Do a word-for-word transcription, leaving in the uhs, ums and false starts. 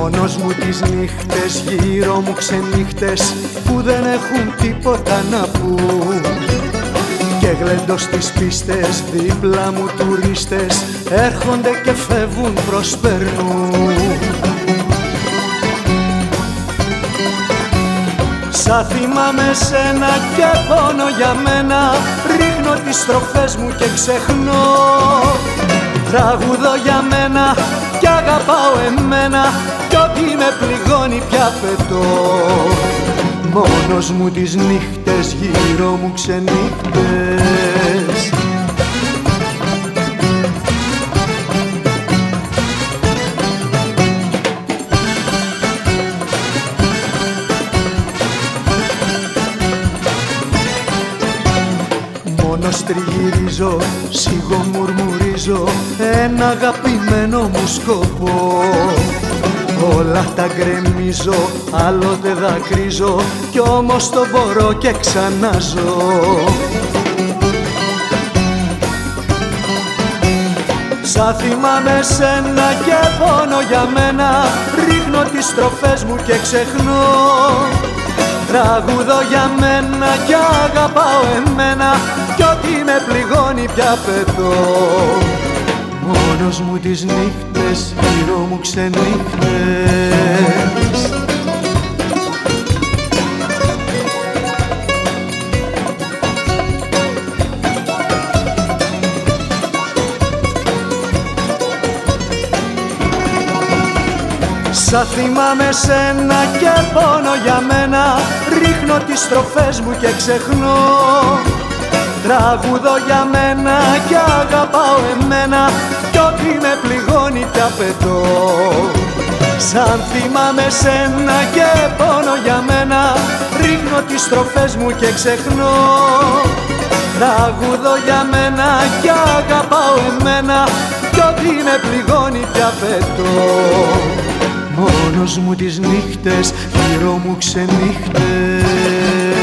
Μόνος μου τις νύχτες, γύρω μου ξενύχτες που δεν έχουν τίποτα να πούν. Και γλέντω στις πίστες, δίπλα μου τουρίστες έρχονται και φεύγουν, προσπερνούν. Σαν θυμάμαι σένα και πόνο για μένα, ρίχνω τις στροφές μου και ξεχνώ. Τραγουδώ για μένα κι αγαπάω εμένα, κι ό,τι με πληγώνει πια πετώ. Μόνος μου τις νύχτες, γύρω μου ξενύχτες. Μόνος τριγυρίζω, σιγομουρμουρίζω ένα αγαπημένο μου σκοπό. Όλα τα γκρεμίζω, άλλοτε δακρύζω κι όμως το μπορώ και ξαναζώ. Σαν θυμάμαι σένα και πόνο για μένα, ρίχνω τις στροφές μου και ξεχνώ. Τραγουδώ για μένα κι αγαπάω εμένα, κι ό,τι με πληγώνει πια πετώ. Μόνος μου τις νύχτες, γύρω μου ξενύχτες. Σαν θυμάμαι σένα και πόνο για μένα, ρίχνω τις στροφές μου και ξεχνώ. Τραγουδώ για μένα κι αγαπάω εμένα, κι ό,τι με πληγώνει πια πετώ. Σαν θυμάμαι σένα και πόνο για μένα, ρίχνω τις στροφές μου και ξεχνώ. Τραγουδώ για μένα κι αγαπάω εμένα, κι ό,τι με πληγώνει πια πετώ. Μόνος μου τις νύχτες, γύρω μου ξενύχτες.